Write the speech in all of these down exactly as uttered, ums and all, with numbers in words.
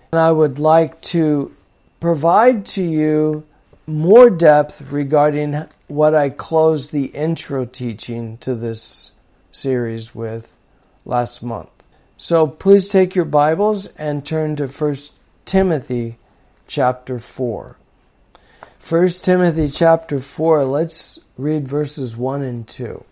And I would like to provide to you more depth regarding what I closed the intro teaching to this series with last month. So please take your Bibles and turn to First Timothy chapter four. First Timothy chapter four, let's read verses one and two.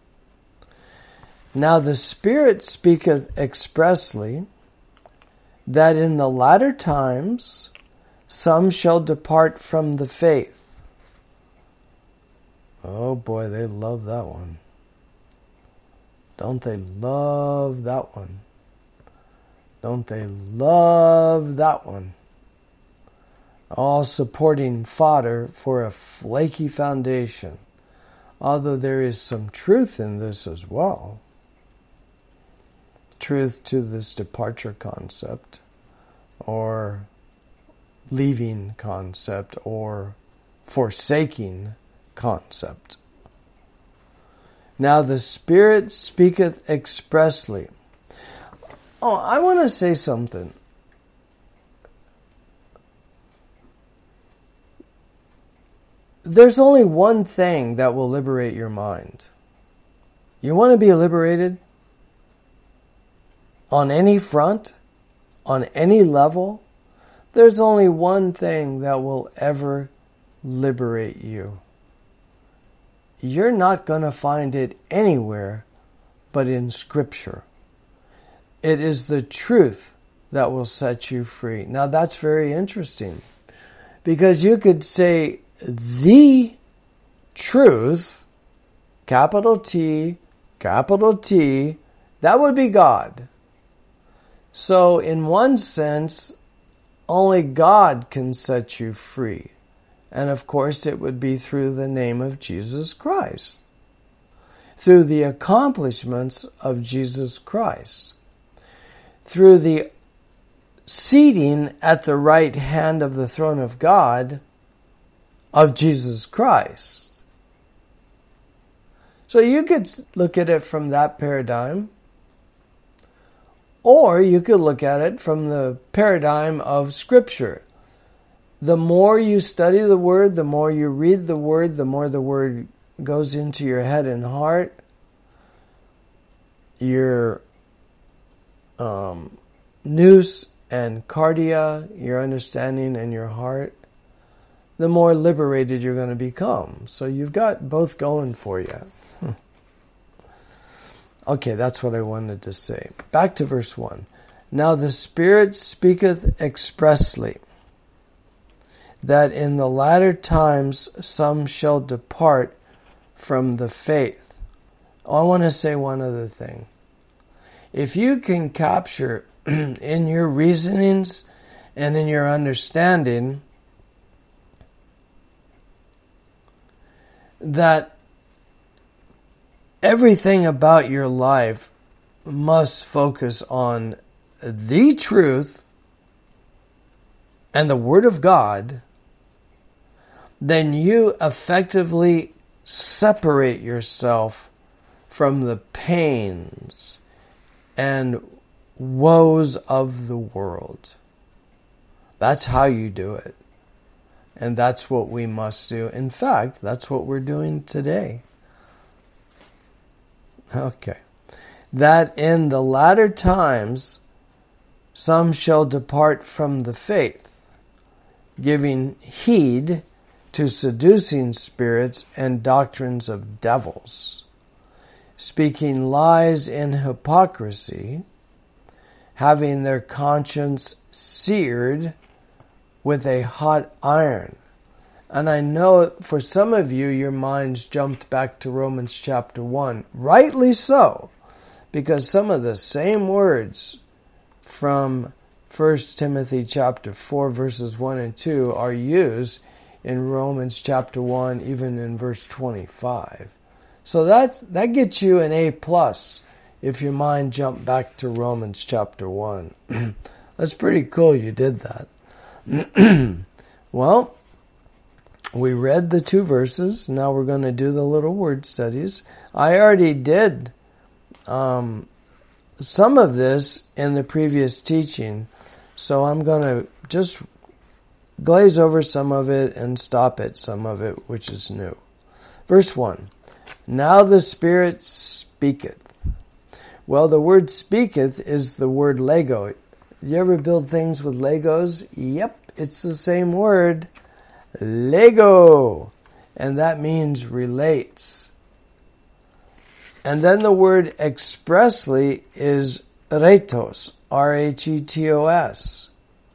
Now the Spirit speaketh expressly that in the latter times some shall depart from the faith. Oh boy, they love that one. Don't they love that one? Don't they love that one? All supporting fodder for a flaky foundation, although there is some truth in this as well. Truth to this departure concept, or leaving concept, or forsaking concept. Now the Spirit speaketh expressly. Oh, I want to say something. There's only one thing that will liberate your mind. You want to be liberated? On any front? On any level? There's only one thing that will ever liberate you. You're not going to find it anywhere but in Scripture. It is the truth that will set you free. Now that's very interesting, because you could say the truth, capital T, capital T, that would be God. So in one sense, only God can set you free. And of course, it would be through the name of Jesus Christ, through the accomplishments of Jesus Christ, through the seating at the right hand of the throne of God of Jesus Christ. So you could look at it from that paradigm, or you could look at it from the paradigm of Scripture. The more you study the Word, the more you read the Word, the more the Word goes into your head and heart, your um, nous and cardia, your understanding and your heart, the more liberated you're going to become. So you've got both going for you. Okay, that's what I wanted to say. Back to verse one. Now the Spirit speaketh expressly that in the latter times some shall depart from the faith. Oh, I want to say one other thing. If you can capture in your reasonings and in your understanding that everything about your life must focus on the truth and the Word of God, then you effectively separate yourself from the pains and woes of the world. That's how you do it. And that's what we must do. In fact, that's what we're doing today. Okay. That in the latter times some shall depart from the faith, giving heed to seducing spirits and doctrines of devils, speaking lies in hypocrisy, having their conscience seared with a hot iron. And I know for some of you, your minds jumped back to Romans chapter one. Rightly so, because some of the same words from First Timothy chapter four, verses one and two are used in Romans chapter one, even in verse twenty-five. So that, that gets you an A plus if your mind jumped back to Romans chapter one. That's pretty cool you did that. Well, we read the two verses. Now we're going to do the little word studies. I already did um, some of this in the previous teaching, So I'm going to just glaze over some of it and stop at some of it, which is new. Verse one, now the Spirit speaketh. Well, the word speaketh is the word Lego. You ever build things with Legos? Yep, it's the same word. Lego. And that means relates. And then the word expressly is rhetos, R H E T O S.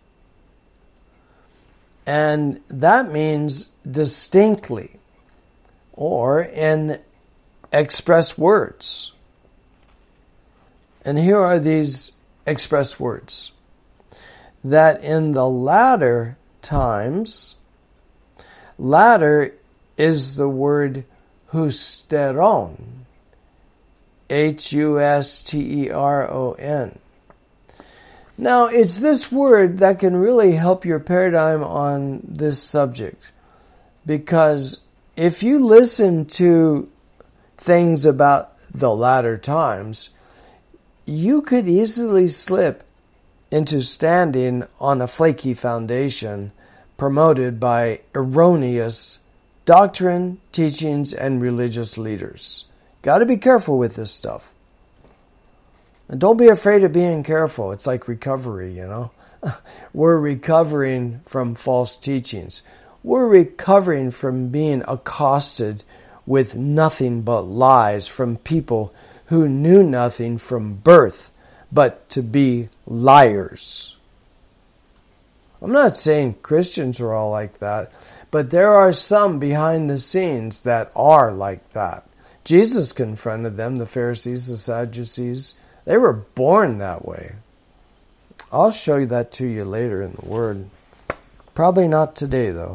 And that means distinctly, or in express words. And here are these express words. That in the latter times, latter is the word husteron, H U S T E R O N. Now, it's this word that can really help your paradigm on this subject. Because if you listen to things about the latter times, you could easily slip into standing on a flaky foundation promoted by erroneous doctrine, teachings, and religious leaders. Got to be careful with this stuff. And don't be afraid of being careful. It's like recovery, you know. We're recovering from false teachings. We're recovering from being accosted with nothing but lies from people who knew nothing from birth but to be liars. I'm not saying Christians are all like that, but there are some behind the scenes that are like that. Jesus confronted them, the Pharisees, the Sadducees. They were born that way. I'll show you that to you later in the Word. Probably not today, though.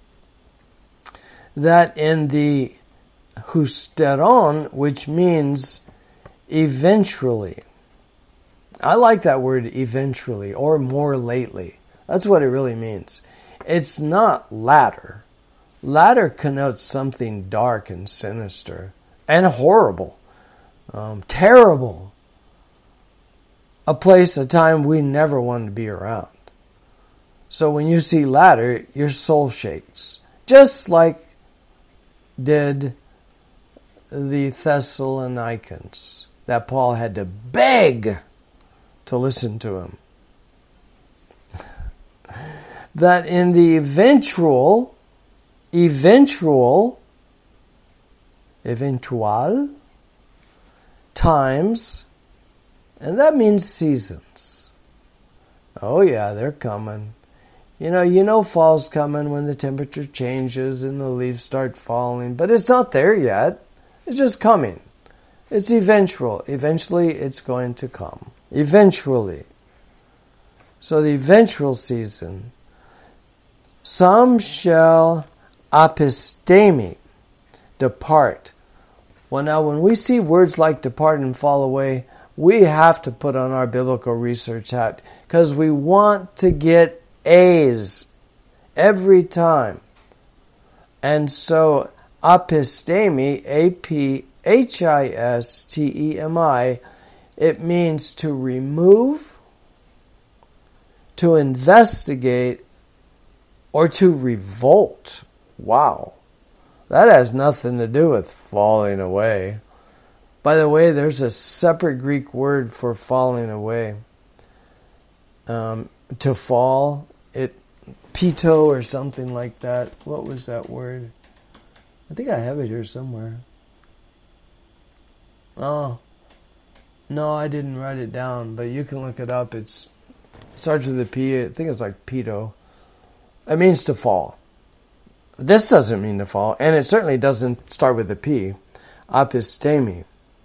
That in the husteron, which means eventually. I like that word eventually, or more lately. That's what it really means. It's not latter. Latter connotes something dark and sinister and horrible, um, terrible. A place, a time we never want to be around. So when you see latter, your soul shakes. Just like did the Thessalonians, that Paul had to beg to listen to him. That in the eventual, eventual, eventual times, and that means seasons. Oh yeah, they're coming. You know, you know fall's coming when the temperature changes and the leaves start falling, but it's not there yet. It's just coming. It's eventual. Eventually it's going to come. Eventually. So the eventual season. Some shall apistemi, depart. Well, now when we see words like depart and fall away, we have to put on our biblical research hat because we want to get A's every time. And so apistemi, A P H I S T E M I, it means to remove, to investigate, or to revolt. Wow. That has nothing to do with falling away. By the way, there's a separate Greek word for falling away. Um, to fall, it pito or something like that. What was that word? I think I have it here somewhere. Oh, no, I didn't write it down, but you can look it up. It's, it starts with a P. I think it's like pito. It means to fall. This doesn't mean to fall, and it certainly doesn't start with a P. Apistemi.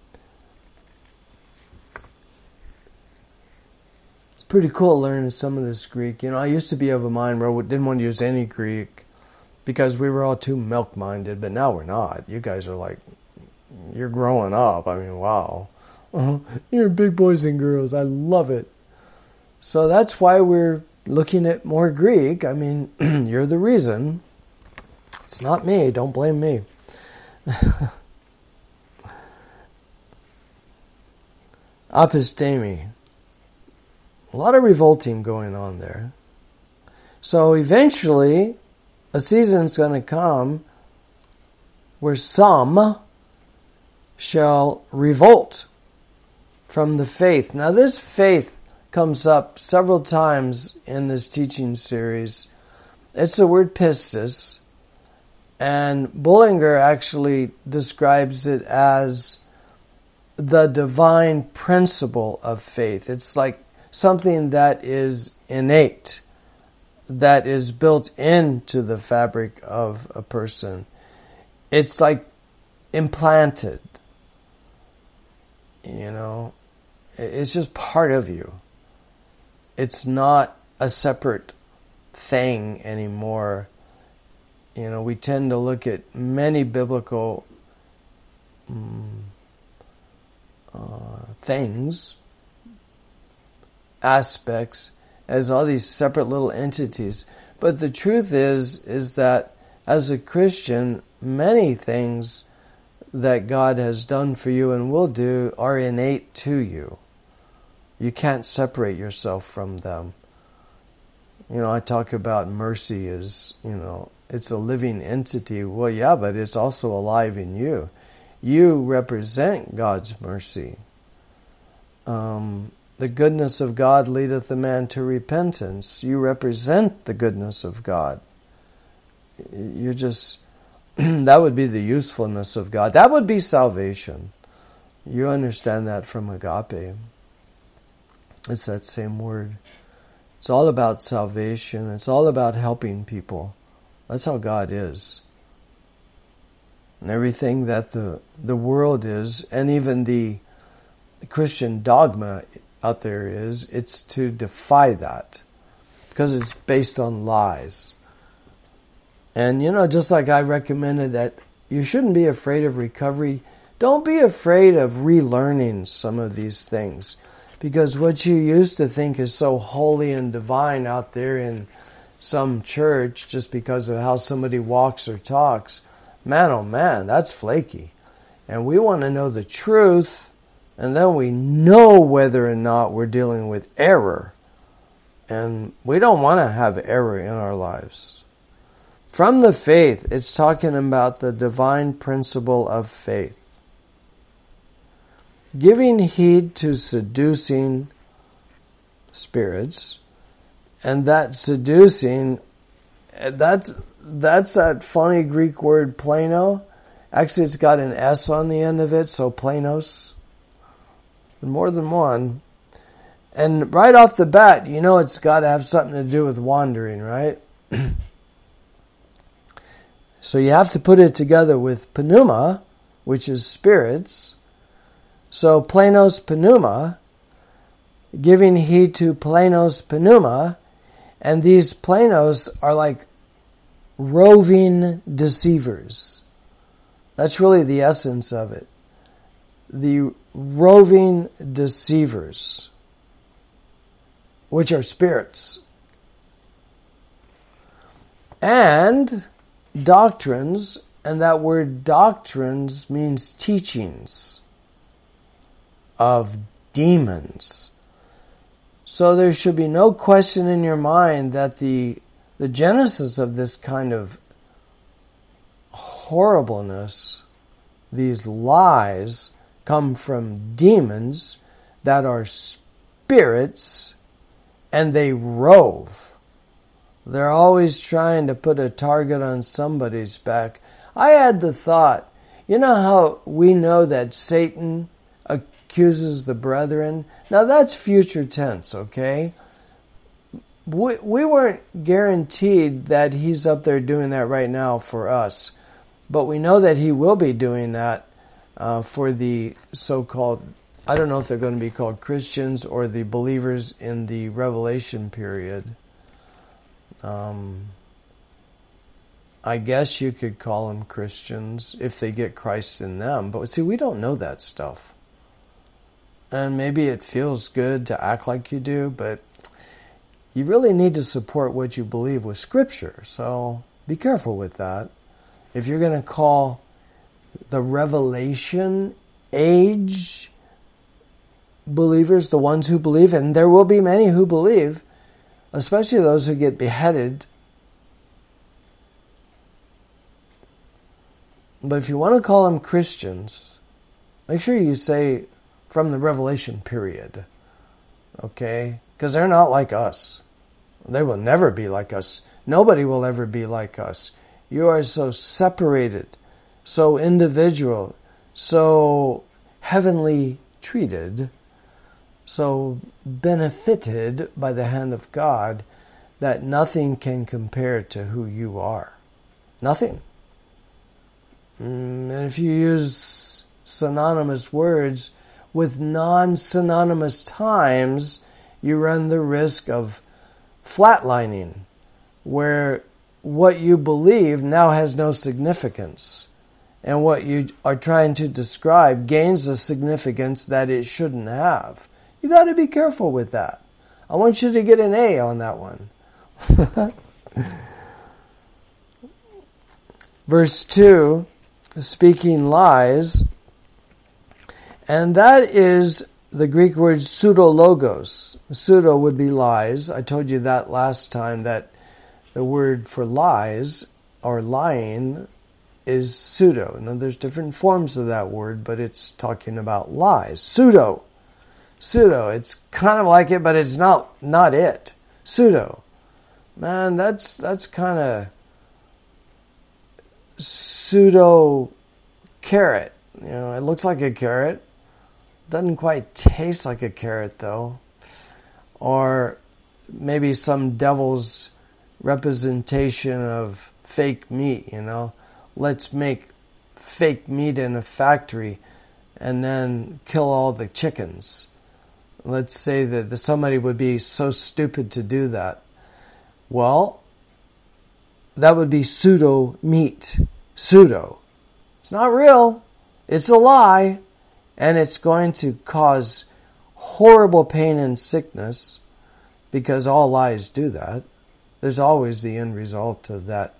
It's pretty cool learning some of this Greek. You know, I used to be of a mind where I didn't want to use any Greek because we were all too milk-minded, but now we're not. You guys are like, you're growing up. I mean, wow. You're big boys and girls. I love it. So that's why we're looking at more Greek. I mean, you're the reason. It's not me. Don't blame me. Apistemi. A lot of revolting going on there. So eventually, a season's going to come where some shall revolt from the faith. Now this faith comes up several times in this teaching series. It's the word pistis, and Bullinger actually describes it as the divine principle of faith. It's like something that is innate, that is built into the fabric of a person. It's like implanted. You know, it's just part of you. It's not a separate thing anymore. You know, we tend to look at many biblical um, uh, things, aspects, as all these separate little entities. But the truth is, is that as a Christian, many things that God has done for you and will do are innate to you. You can't separate yourself from them. You know, I talk about mercy as, you know, it's a living entity. Well, yeah, but it's also alive in you. You represent God's mercy. Um, the goodness of God leadeth a man to repentance. You represent the goodness of God. You're just, that would be the usefulness of God. That would be salvation. You understand that from agape. It's that same word. It's all about salvation. It's all about helping people. That's how God is. And everything that the the world is, and even the Christian dogma out there is, it's to defy that. Because it's based on lies. And you know, just like I recommended that you shouldn't be afraid of recovery, don't be afraid of relearning some of these things. Because what you used to think is so holy and divine out there in some church, just because of how somebody walks or talks, man, oh man, that's flaky. And we want to know the truth, and then we know whether or not we're dealing with error. And we don't want to have error in our lives. From the faith, it's talking about the divine principle of faith. Giving heed to seducing spirits, and that seducing, that's that's that funny Greek word plano. Actually, it's got an S on the end of it, so planos. More than one. And right off the bat, you know it's got to have something to do with wandering, right? So you have to put it together with pneuma, which is spirits. So planos pneuma, giving heed to planos pneuma, and these planos are like roving deceivers. That's really the essence of it. The roving deceivers, which are spirits. And doctrines, and that word doctrines means teachings of demons. So there should be no question in your mind that the the genesis of this kind of horribleness, these lies, come from demons that are spirits, and they rove. They're always trying to put a target on somebody's back. I had the thought, you know how we know that Satan accuses the brethren? Now that's future tense, okay? We, we weren't guaranteed that he's up there doing that right now for us. But we know that he will be doing that uh, for the so-called, I don't know if they're going to be called Christians or the believers in the Revelation period. Um, I guess you could call them Christians if they get Christ in them. But see, we don't know that stuff. And maybe it feels good to act like you do, but you really need to support what you believe with Scripture. So be careful with that. If you're going to call the Revelation age believers, the ones who believe, and there will be many who believe, especially those who get beheaded. But if you want to call them Christians, make sure you say from the Revelation period, okay? Because they're not like us. They will never be like us. Nobody will ever be like us. You are so separated, so individual, so heavenly treated, so benefited by the hand of God that nothing can compare to who you are. Nothing. And if you use synonymous words with non-synonymous times, you run the risk of flatlining, where what you believe now has no significance, and what you are trying to describe gains a significance that it shouldn't have. You got to be careful with that. I want you to get an A on that one. Verse two, speaking lies, and that is the Greek word pseudologos. Pseudo would be lies. I told you that last time, that the word for lies or lying is pseudo. Now there's different forms of that word, but it's talking about lies. Pseudo. Pseudo. It's kind of like it, but it's not not it. Pseudo. Man, that's that's kind of pseudo carrot. You know, it looks like a carrot. Doesn't quite taste like a carrot, though. Or maybe some devil's representation of fake meat, you know. Let's make fake meat in a factory and then kill all the chickens. Let's say that somebody would be so stupid to do that. Well, that would be pseudo meat. Pseudo. It's not real. It's a lie. And it's going to cause horrible pain and sickness, because all lies do that. There's always the end result of that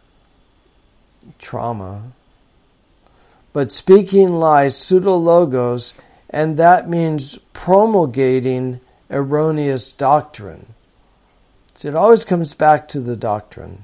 trauma. But speaking lies, pseudologos, and that means promulgating erroneous doctrine. So it always comes back to the doctrine.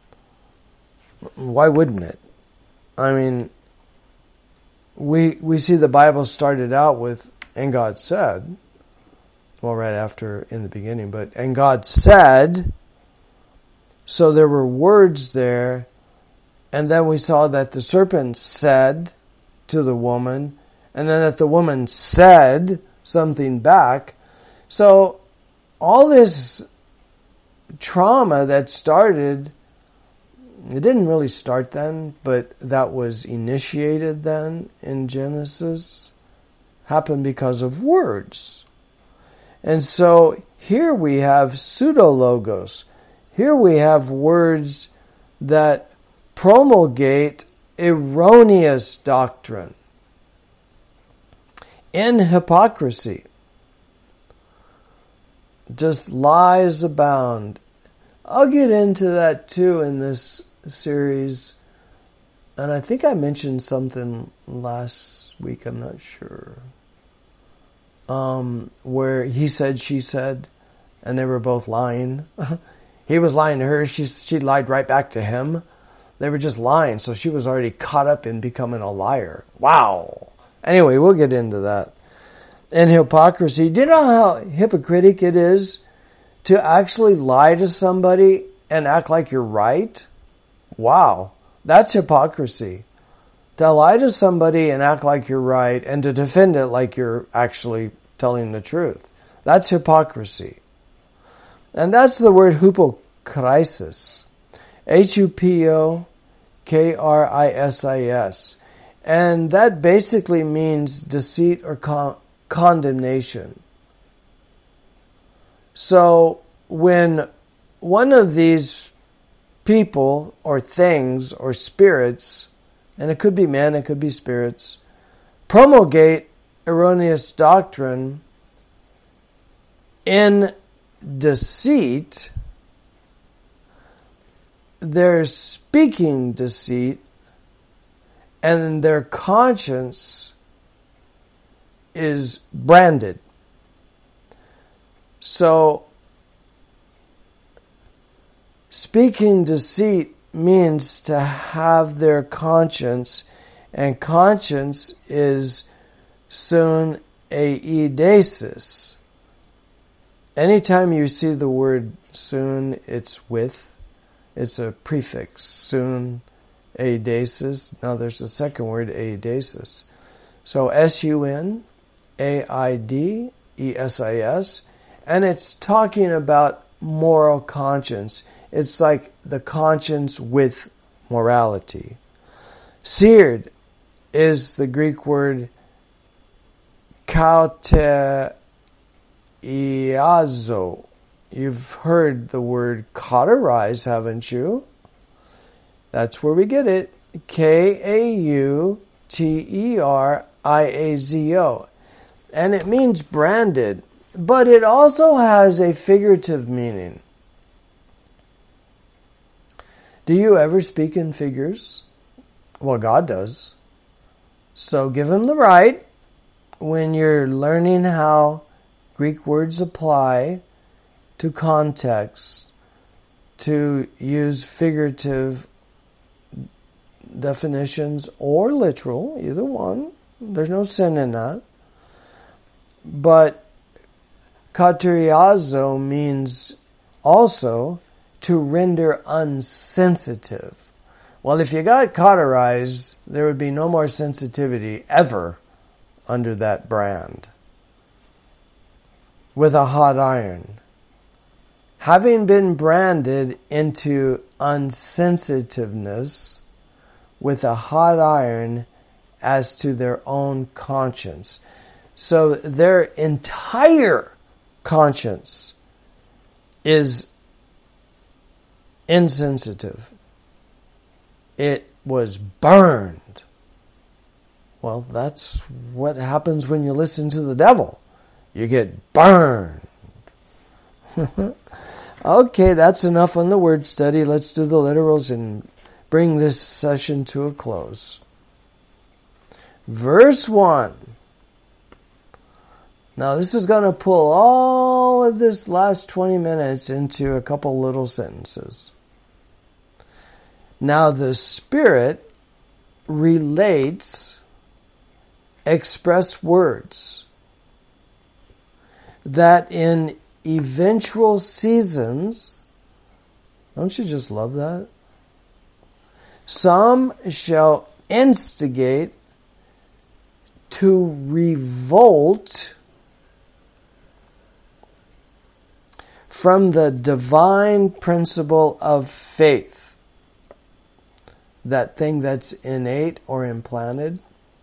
Why wouldn't it? I mean, we we see the Bible started out with, and God said, well, right after in the beginning, but, and God said, so there were words there, and then we saw that the serpent said to the woman, and then that the woman said something back. So all this trauma that started, it didn't really start then, but that was initiated then in Genesis, happened because of words. And so here we have pseudologos. Here we have words that promulgate erroneous doctrine in hypocrisy. Just lies abound. I'll get into that too in this series. And I think I mentioned something last week, I'm not sure. Um, where he said, she said, and they were both lying. He was lying to her, she, she lied right back to him. They were just lying, so she was already caught up in becoming a liar. Wow. Anyway, we'll get into that. And hypocrisy. Do you know how hypocritic it is to actually lie to somebody and act like you're right? Wow. That's hypocrisy. To lie to somebody and act like you're right, and to defend it like you're actually telling the truth. That's hypocrisy. And that's the word hypokrisis. H U P O K R I S I S. And that basically means deceit or con- condemnation. So when one of these people or things or spirits, and it could be men, it could be spirits, promulgate erroneous doctrine in deceit, they're speaking deceit, and their conscience is branded So, speaking deceit means to have their conscience, and conscience is sun eidesis. Anytime you see the word sun, it's with. It's a prefix, sun eidesis. Now there's a second word, eidesis. So S U N A I D E S I S, and it's talking about moral conscience. It's like the conscience with morality. Seared is the Greek word kauteiazo. You've heard the word cauterize, haven't you? That's where we get it. K A U T E R I A Z O. And it means branded, but it also has a figurative meaning. Do you ever speak in figures? Well, God does. So give Him the right when you're learning how Greek words apply to context, to use figurative definitions or literal, either one. There's no sin in that. But kateriazo means also to render unsensitive. Well, if you got cauterized, there would be no more sensitivity ever under that brand. With a hot iron. Having been branded into unsensitiveness with a hot iron as to their own conscience. So their entire conscience is insensitive. It was burned. Well, that's what happens when you listen to the devil. You get burned. Okay, that's enough on the word study. Let's do the literals and bring this session to a close. Verse one. Now this is going to pull all of this last twenty minutes into a couple little sentences. Now the Spirit relates express words that in eventual seasons, don't you just love that? Some shall instigate to revolt from the divine principle of faith. That thing that's innate or implanted.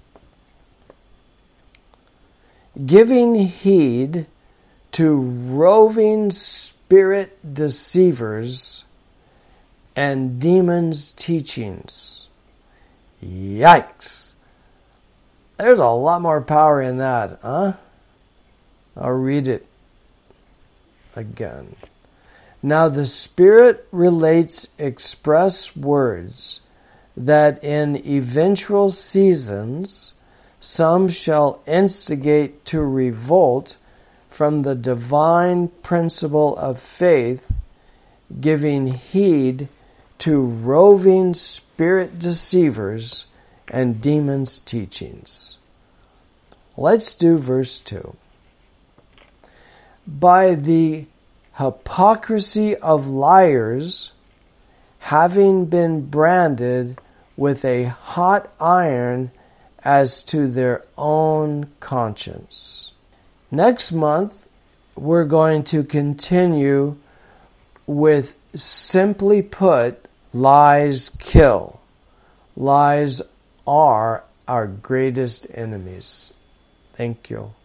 Giving heed to roving spirit deceivers and demons' teachings. Yikes. There's a lot more power in that, huh? I'll read it again. Now the Spirit relates express words that in eventual seasons some shall instigate to revolt from the divine principle of faith, giving heed to roving spirit deceivers and demons' teachings. Let's do verse two. By the hypocrisy of liars, having been branded with a hot iron as to their own conscience. Next month, we're going to continue with, simply put, lies kill. Lies are our greatest enemies. Thank you.